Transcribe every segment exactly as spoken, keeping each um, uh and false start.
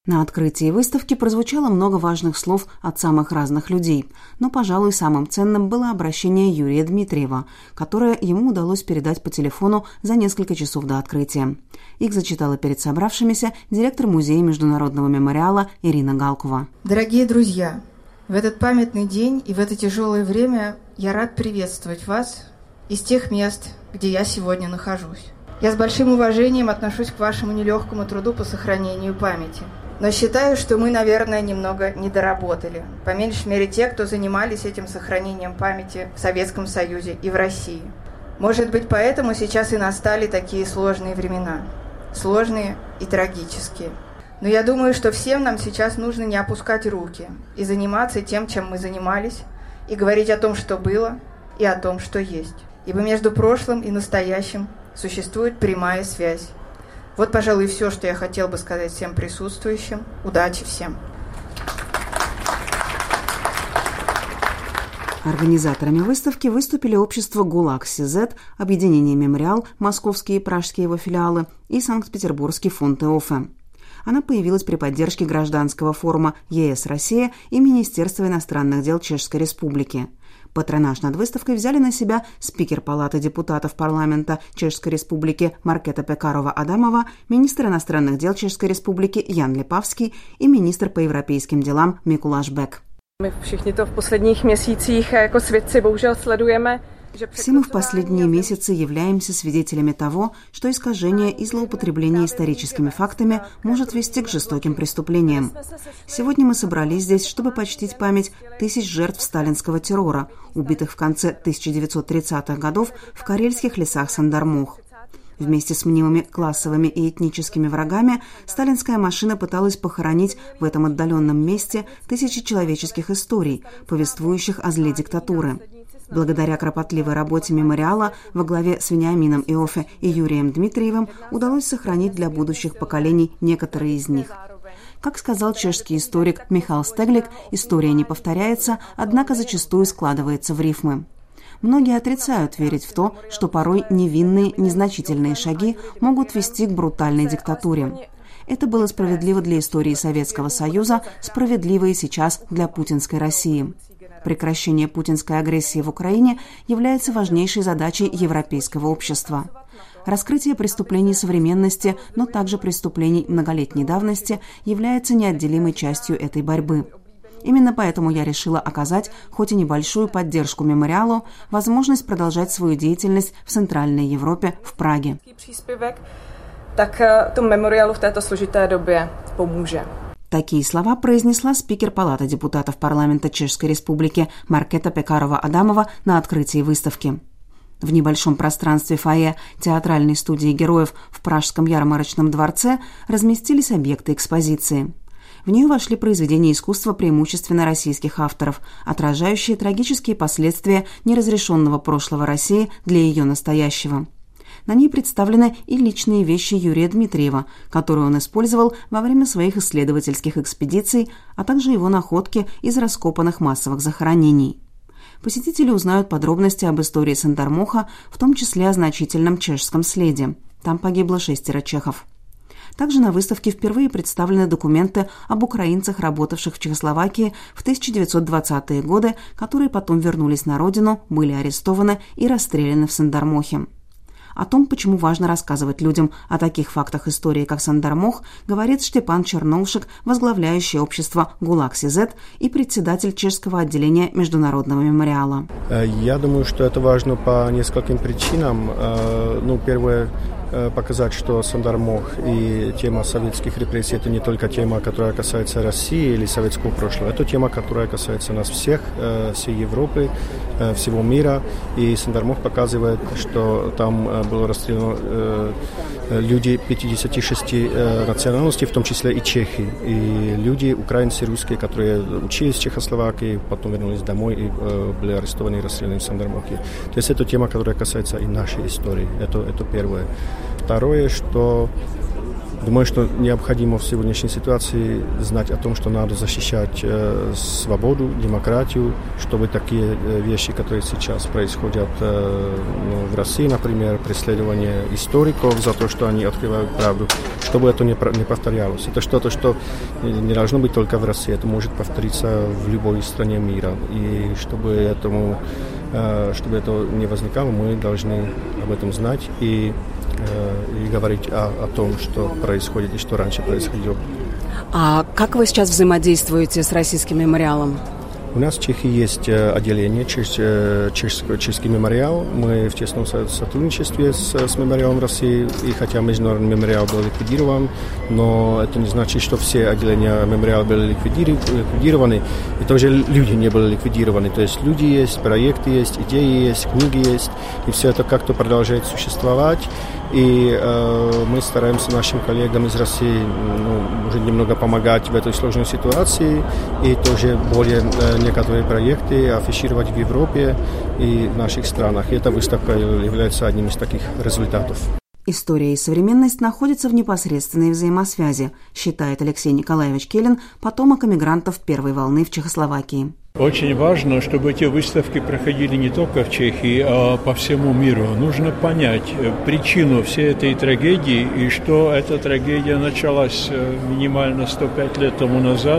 На открытии выставки прозвучало много важных слов от самых разных людей, но, пожалуй, самым ценным было обращение Юрия Дмитриева, которое ему удалось передать по телефону за несколько часов до открытия. Их зачитала перед собравшимися директор Музея международного мемориала Ирина Галкова. Дорогие друзья, в этот памятный день и в это тяжелое время я рад приветствовать вас из тех мест, где я сегодня нахожусь. Я с большим уважением отношусь к вашему нелегкому труду по сохранению памяти. Но считаю, что мы, наверное, немного недоработали. По меньшей мере, те, кто занимались этим сохранением памяти в Советском Союзе и в России. Может быть, поэтому сейчас и настали такие сложные времена. Сложные и трагические. Но я думаю, что всем нам сейчас нужно не опускать руки и заниматься тем, чем мы занимались, и говорить о том, что было, и о том, что есть. Ибо между прошлым и настоящим существует прямая связь. Вот, пожалуй, все, что я хотел бы сказать всем присутствующим. Удачи всем! Организаторами выставки выступили общество ГУЛАГ-СИЗ, объединение «Мемориал», московские и пражские его филиалы и Санкт-Петербургский фонд ИОФЭ. Она появилась при поддержке гражданского форума ЕС «Россия» и Министерства иностранных дел Чешской Республики. Патронаж над выставкой взяли на себя спикер Палаты депутатов парламента Чешской Республики Маркета Пекарова-Адамова, министр иностранных дел Чешской Республики Ян Липавский и министр по европейским делам Микулаш Бек. Мы všichni to v posledních měsících jako svědci bohužel sledujeme. Все мы в последние месяцы являемся свидетелями того, что искажение и злоупотребление историческими фактами может вести к жестоким преступлениям. Сегодня мы собрались здесь, чтобы почтить память тысяч жертв сталинского террора, убитых в конце тысяча девятьсот тридцатых годов в карельских лесах Сандармох. Вместе с мнимыми классовыми и этническими врагами сталинская машина пыталась похоронить в этом отдаленном месте тысячи человеческих историй, повествующих о зле диктатуры. Благодаря кропотливой работе мемориала во главе с Вениамином Иоффе и Юрием Дмитриевым удалось сохранить для будущих поколений некоторые из них. Как сказал чешский историк Михал Стеглик, история не повторяется, однако зачастую складывается в рифмы. Многие отрицают верить в то, что порой невинные, незначительные шаги могут вести к брутальной диктатуре. Это было справедливо для истории Советского Союза, справедливо и сейчас для путинской России. Прекращение путинской агрессии в Украине является важнейшей задачей европейского общества. Раскрытие преступлений современности, но также преступлений многолетней давности является неотделимой частью этой борьбы. Именно поэтому я решила оказать, хоть и небольшую поддержку мемориалу, возможность продолжать свою деятельность в Центральной Европе, в Праге. Так tomu memoriálu v této složité době pomůže. Такие слова произнесла спикер Палаты депутатов парламента Чешской Республики Маркета Пекарова-Адамова на открытии выставки. В небольшом пространстве фойе театральной студии героев в Пражском ярмарочном дворце разместились объекты экспозиции. В нее вошли произведения искусства преимущественно российских авторов, отражающие трагические последствия неразрешенного прошлого России для ее настоящего. На ней представлены и личные вещи Юрия Дмитриева, которые он использовал во время своих исследовательских экспедиций, а также его находки из раскопанных массовых захоронений. Посетители узнают подробности об истории Сандармоха, в том числе о значительном чешском следе. Там погибло шестеро чехов. Также на выставке впервые представлены документы об украинцах, работавших в Чехословакии в тысяча девятьсот двадцатые годы, которые потом вернулись на родину, были арестованы и расстреляны в Сандармохе. О том, почему важно рассказывать людям о таких фактах истории, как Сандармох, говорит Штепан Черноушек, возглавляющий общество ГУЛАГ-СИЗ и председатель чешского отделения Международного мемориала. Я думаю, что это важно по нескольким причинам. Ну, первое, показать, что Сандармох и тема советских репрессий – это не только тема, которая касается России или советского прошлого. Это тема, которая касается нас всех, всей Европы, всего мира. И Сандармох показывает, что там было расстреляно люди пятидесяти шести национальностей, в том числе и чехи. И люди, украинцы, русские, которые учились в Чехословакии, потом вернулись домой и были арестованы и расстреляны в Сандармохе. То есть это тема, которая касается и нашей истории. Это, это первое. Второе, что Думаю, что необходимо в сегодняшней ситуации знать о том, что надо защищать э, свободу, демократию, чтобы такие э, вещи, которые сейчас происходят э, ну, в России, например, преследование историков за то, что они открывают правду, чтобы это не, не повторялось. Это что-то, что не должно быть только в России, это может повториться в любой стране мира. И чтобы этому, э, чтобы этого не возникало, мы должны об этом знать и и говорить о, о том, что происходит и что раньше происходило. А как вы сейчас взаимодействуете с Российским мемориалом? У нас в Чехии есть отделение чеш, чешский, чешский мемориал. Мы в тесном сотрудничестве с, с мемориалом России. И хотя международный мемориал был ликвидирован, но это не значит, что все отделения мемориала были ликвидированы. И тоже люди не были ликвидированы. То есть люди есть, проекты есть, идеи есть, книги есть. И все это как-то продолжает существовать. И э, мы стараемся нашим коллегам из России ну, уже немного помогать в этой сложной ситуации. И тоже более э, некоторые проекты афишировать в Европе и в наших странах. И эта выставка является одним из таких результатов. История и современность находятся в непосредственной взаимосвязи, считает Алексей Николаевич Келин, потомок эмигрантов первой волны в Чехословакии. Очень важно, чтобы эти выставки проходили не только в Чехии, а по всему миру. Нужно понять причину всей этой трагедии и что эта трагедия началась минимально сто пять лет тому назад,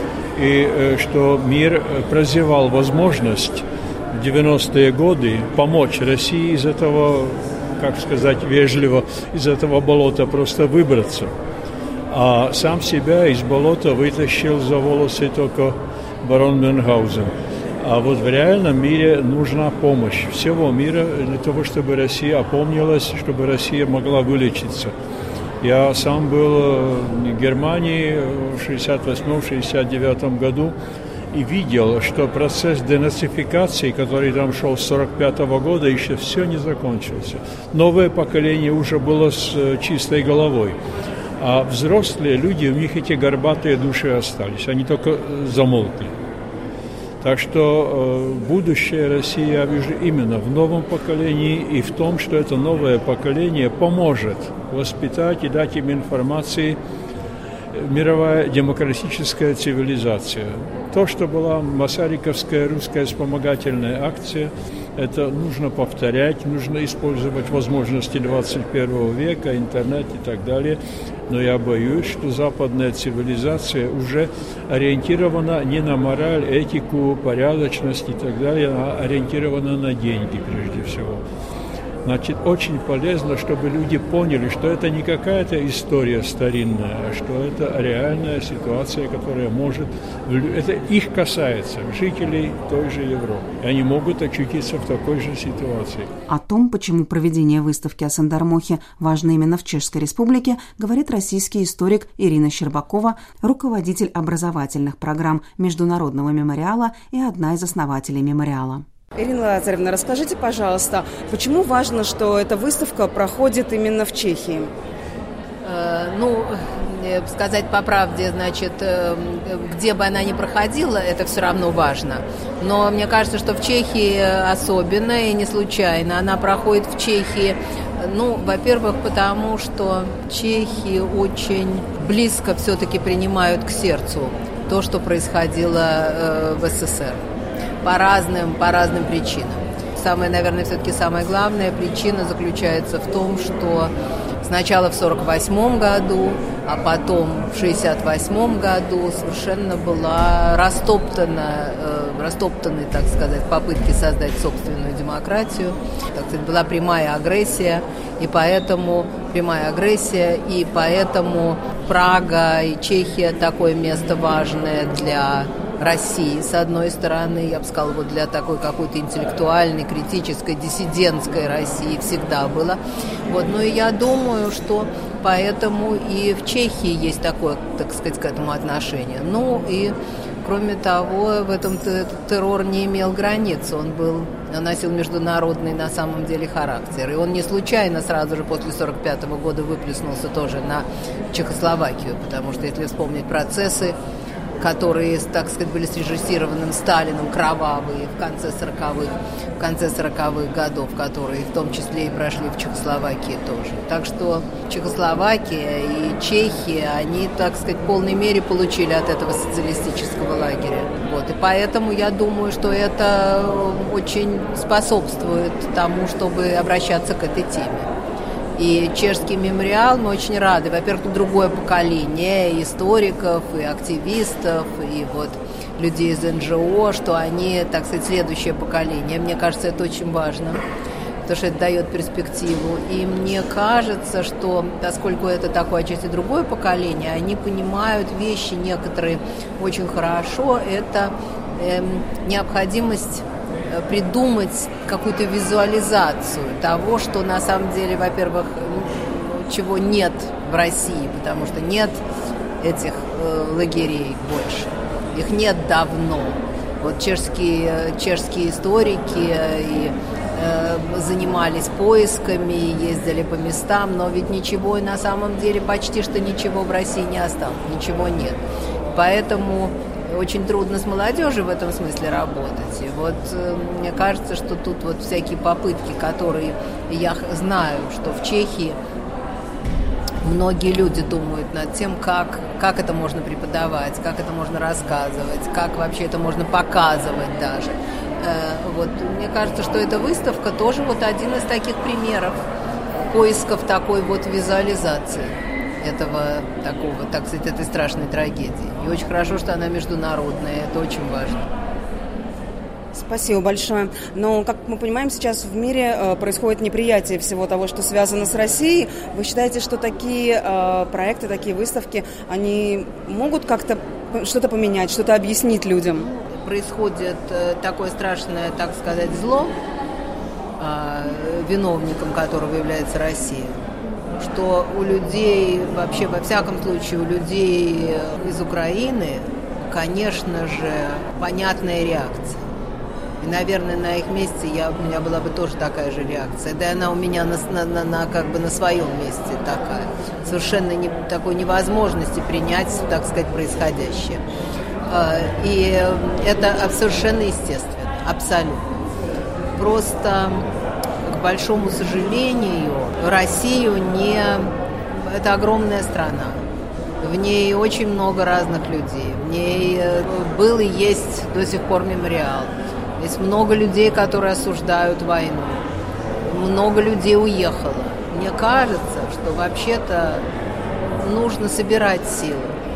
и что мир прозевал возможность в девяностые годы помочь России из этого, как сказать вежливо, из этого болота просто выбраться. А сам себя из болота вытащил за волосы только барон Мюнхгаузен. А вот в реальном мире нужна помощь всего мира для того, чтобы Россия опомнилась, чтобы Россия могла вылечиться. Я сам был в Германии в шестьдесят восьмом — шестьдесят девятом году и видел, что процесс денацификации, который там шел с сорок пятого года, еще все не закончился. Новое поколение уже было с чистой головой. А взрослые люди, у них эти горбатые души остались, они только замолкли. Так что э, будущее России я вижу именно в новом поколении и в том, что это новое поколение поможет воспитать и дать им информации мировая демократическая цивилизация. То, что была масариковская русская вспомогательная акция, это нужно повторять, нужно использовать возможности двадцать первого века, интернет и так далее. Но я боюсь, что западная цивилизация уже ориентирована не на мораль, этику, порядочность и так далее, а ориентирована на деньги прежде всего. Значит, очень полезно, чтобы люди поняли, что это не какая-то история старинная, а что это реальная ситуация, которая может... Это их касается, жителей той же Европы. И они могут очутиться в такой же ситуации. О том, почему проведение выставки о Сандармохе важно именно в Чешской Республике, говорит российский историк Ирина Щербакова, руководитель образовательных программ Международного мемориала и одна из основателей мемориала. Ирина Лазаревна, расскажите, пожалуйста, почему важно, что эта выставка проходит именно в Чехии? Э, ну, сказать по правде, значит, где бы она ни проходила, это все равно важно. Но мне кажется, что в Чехии особенно и не случайно она проходит в Чехии. Ну, во-первых, потому что чехи очень близко все-таки принимают к сердцу то, что происходило в СССР. По разным, по разным причинам. Самая, наверное, все-таки самая главная причина заключается в том, что сначала в сорок восьмом году, а потом в шестьдесят восьмом году совершенно была растоптана, э, растоптаны, так сказать, попытки создать собственную демократию. Так сказать, была прямая агрессия, и поэтому прямая агрессия, и поэтому Прага и Чехия такое место важное для России, с одной стороны, я бы сказала, вот для такой какой-то интеллектуальной, критической, диссидентской России всегда было. Вот, но я думаю, что поэтому и в Чехии есть такое, так сказать, к этому отношение. Ну и, кроме того, в этом террор не имел границ, он был, он носил международный на самом деле характер. И он не случайно сразу же после сорок пятого года выплеснулся тоже на Чехословакию, потому что, если вспомнить процессы, которые, так сказать, были срежиссированы Сталином, кровавые в конце сороковых, в конце сороковых годов, которые в том числе и прошли в Чехословакии тоже. Так что Чехословакия и Чехия, они, так сказать, в полной мере получили от этого социалистического лагеря. Вот. И поэтому я думаю, что это очень способствует тому, чтобы обращаться к этой теме. И чешский мемориал, мы очень рады. Во-первых, другое поколение и историков, и активистов, и вот людей из эн джи о, что они, так сказать, следующее поколение. Мне кажется, это очень важно, потому что это дает перспективу. И мне кажется, что, поскольку это такое отчасти другое поколение, они понимают вещи некоторые очень хорошо. Это эм, необходимость придумать какую-то визуализацию того, что на самом деле, во-первых, чего нет в России, потому что нет этих э, лагерей больше. Их нет давно. Вот чешские, чешские историки и, э, занимались поисками, ездили по местам, но ведь ничего, и на самом деле почти что ничего в России не осталось, ничего нет. Поэтому очень трудно с молодежью в этом смысле работать. И вот э, мне кажется, что тут вот всякие попытки, которые я знаю, что в Чехии многие люди думают над тем, как, как это можно преподавать, как это можно рассказывать, как вообще это можно показывать даже. Э, вот, мне кажется, что эта выставка тоже вот один из таких примеров поисков такой вот визуализации этого такого, так сказать, этой страшной трагедии. И очень хорошо, что она международная, это очень важно. Спасибо большое. Но, как мы понимаем, сейчас в мире э, происходит неприятие всего того, что связано с Россией. Вы считаете, что такие э, проекты, такие выставки, они могут как-то что-то поменять, что-то объяснить людям? Происходит э, такое страшное, так сказать, зло, э, виновником которого является Россия, что у людей, вообще, во всяком случае, у людей из Украины, конечно же, понятная реакция. И, наверное, на их месте я, у меня была бы тоже такая же реакция. Да и она у меня на, на, на, на, как бы на своем месте такая. Совершенно не, такой невозможности принять, так сказать, происходящее. И это совершенно естественно, абсолютно. Просто, к большому сожалению, Россию не... Это огромная страна. В ней очень много разных людей. В ней был и есть до сих пор мемориал. Есть много людей, которые осуждают войну. Много людей уехало. Мне кажется, что вообще-то нужно собирать силы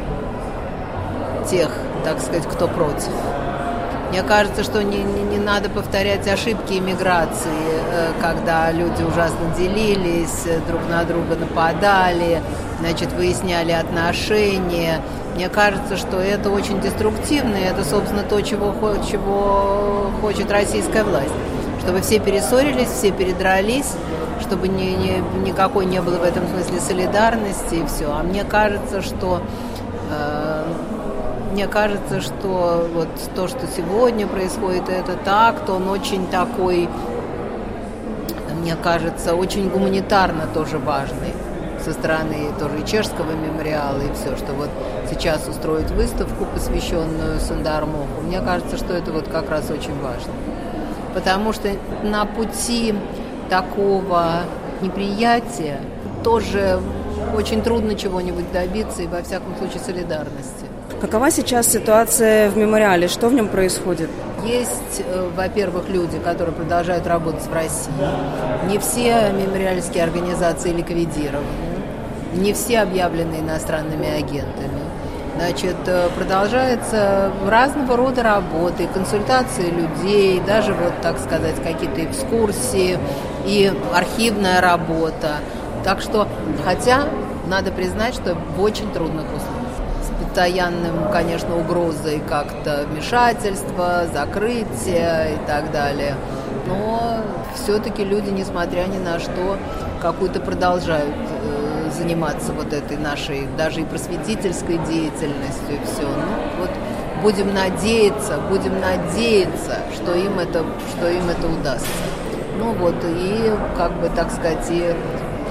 тех, так сказать, кто против. Мне кажется, что не, не, не надо повторять ошибки иммиграции, когда люди ужасно делились, друг на друга нападали, значит, выясняли отношения. Мне кажется, что это очень деструктивно, и это, собственно, то, чего, чего хочет российская власть. Чтобы все перессорились, все передрались, чтобы ни, ни, никакой не было в этом смысле солидарности и все. А мне кажется, что... Э, Мне кажется, что вот то, что сегодня происходит, это так, то он очень такой, мне кажется, очень гуманитарно тоже важный со стороны тоже и чешского мемориала, и все, что вот сейчас устроить выставку, посвященную Сандармоху. Мне кажется, что это вот как раз очень важно. Потому что на пути такого неприятия тоже очень трудно чего-нибудь добиться, и во всяком случае солидарности. Какова сейчас ситуация в мемориале? Что в нем происходит? Есть, во-первых, люди, которые продолжают работать в России. Не все мемориальские организации ликвидированы. Не все объявлены иностранными агентами. Значит, продолжается разного рода работы, консультации людей, даже, вот, так сказать, какие-то экскурсии и архивная работа. Так что, хотя, надо признать, что в очень трудных условиях. Постоянным, конечно, угрозой как-то вмешательства, закрытия и так далее. Но все-таки люди, несмотря ни на что, какую-то продолжают э, заниматься вот этой нашей, даже и просветительской деятельностью и все. Ну, вот будем надеяться, будем надеяться, что им это, что им это удастся. Ну вот, и, как бы, так сказать, и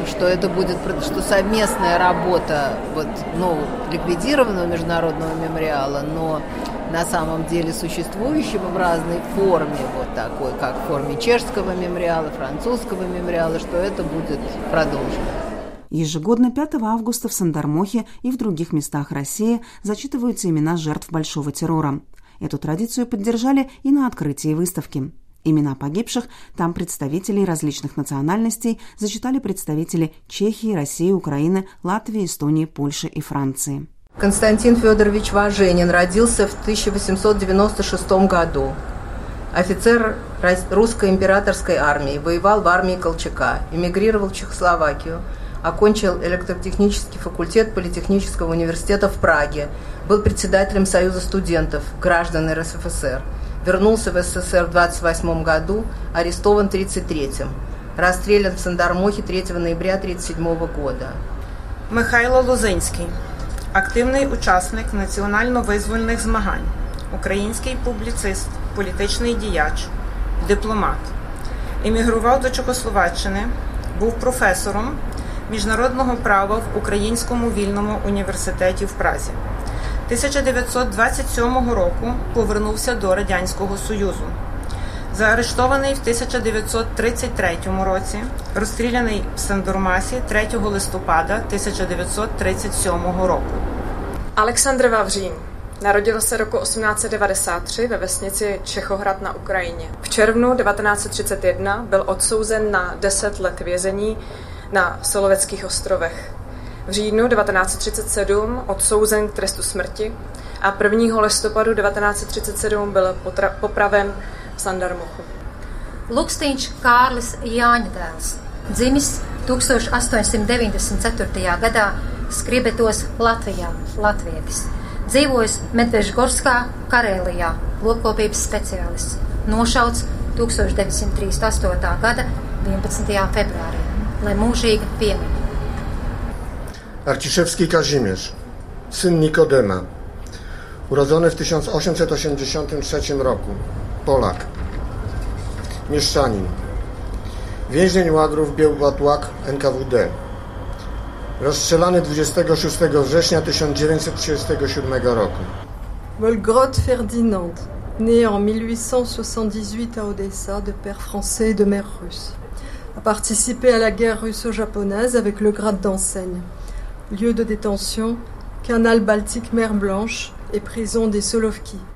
что это будет, что совместная работа вот, ну, ликвидированного международного мемориала, но на самом деле существующего в разной форме, вот такой, как в форме чешского мемориала, французского мемориала, что это будет продолжено. Ежегодно пятого августа в Сандармохе и в других местах России зачитываются имена жертв Большого террора. Эту традицию поддержали и на открытии выставки. Имена погибших там представителей различных национальностей зачитали представители Чехии, России, Украины, Латвии, Эстонии, Польши и Франции. Константин Федорович Важенин родился в тысяча восемьсот девяносто шестом году. Офицер русской императорской армии, воевал в армии Колчака, эмигрировал в Чехословакию, окончил электротехнический факультет Политехнического университета в Праге, был председателем Союза студентов, граждан эр эс эф эс эр, вернулся в эс эс эс эр в двадцать восьмом году, арестован в тридцать третьем, расстрелян в Сандармохе третьего ноября тридцать седьмого года. Михайло Лозинський. Активний учасник національно-визвольних змагань, український публіцист, політичний діяч, дипломат. Емігрував до Чехословаччини, був професором міжнародного права в Українському вільному університеті в Празі. тисяча дев'ятсот двадцять сьомого року повернувся до Радянського Союзу. Заарештований в тисяча дев'ятсот тридцять третьому році, розстріляний в Сандормасі третього листопада тисяча дев'ятсот тридцять сьомого року. Aleksandr Vavřín. Narodil se roku osmnáct set devadesát tři ve vesnici Čechohrad na Ukrajině. V červnu devatenáct set třicet jedna byl odsouzen na deset let vězení na Soloveckých ostrovech. V říjnu devatenáct set třicet sedm odsouzen k trestu smrti a prvního listopadu devatenáct set třicet sedm byl potra- popraven v Sandarmochu. Luksteņš Kārlis Jāņdēls, dzimis tūkstoš astoņsimt deviņdesmit ceturtajā gadā Skribetos Latvijā, latvietis. Dzīvojis Medvežgorskā, Karēlijā, lopkopības speciālists. Nošauts tūkstoš deviņsimt trīsdesmit astotā gada vienpadsmitajā februārī, lai mūžīgi piemiņ. Arciszewski Kazimierz, syn Nikodema, urodzony w tysiąc osiemset osiemdziesiątym trzecim roku, Polak, mieszczanin, więzień łagrów Białgotłak en ka wu de, rozstrzelany dwudziestego szóstego września tysiąc dziewięćset trzydziestego siódmego roku. Wolgrod Ferdinand, né en mille huit cent soixante-dix-huit à Odessa de père français et de mère russe, a participé à la guerre russo-japonaise avec le grade d'enseigne. Lieu de détention, canal Baltique Mer Blanche et prison des Solovki.